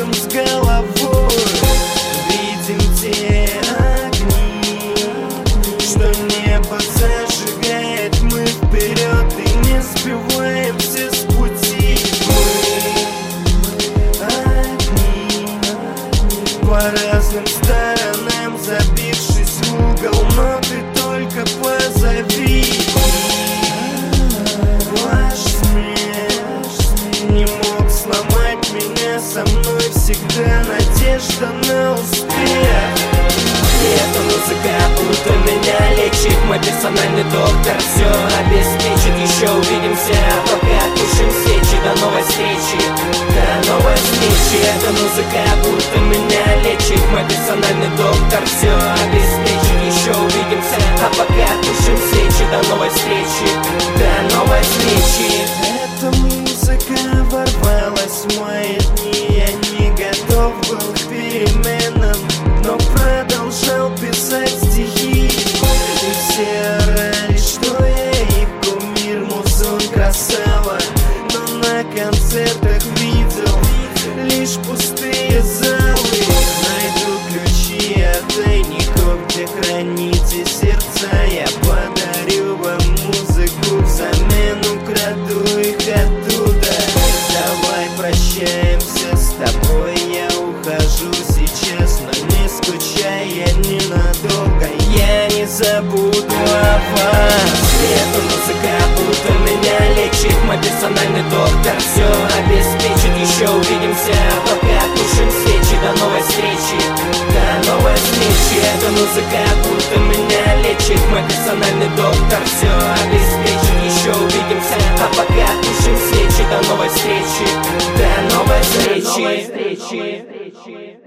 падаем с головой. Видим те огни, что небо зажигает. Мы вперед и не сбиваемся с пути. Мы одни, по разным сторонам забившись в угол, но ты только позови. Ваш смех не мог сломать меня, со мной всегда надежда на успех. И эта музыка будто меня лечит, мой персональный доктор все обеспечит. Еще увидимся, пока тушим свечи. До новой встречи, до новой встречи. Эта музыка будто меня лечит, мой персональный доктор все обеспечит. Еще увидимся, а пока тушим свечи. До новой встречи, до новой встречи. Эта музыка ворвалась в мои дни. Я не готов был к переменам, но продолжал писать стихи. И все орали, что я их кумир, музон красава. Но на концертах видел лишь пустые залы. Найду ключи от тайников, где храните сердца. Я подарю вам музыку, взамен украду их оттуда. Давай прощаемся с тобой, я ухожу сейчас, но не скучай, я ненадолго, я не забуду о вас. Эта музыка будто меня лечит, мой персональный доктор все обеспечит. Еще увидимся, пока тушим свечи. До новой встречи, до новой встречи. Эта музыка будто меня лечит, мой персональный доктор все обеспечит. Еще увидимся, а пока тушим свечи. До новой встречи, до новой встречи.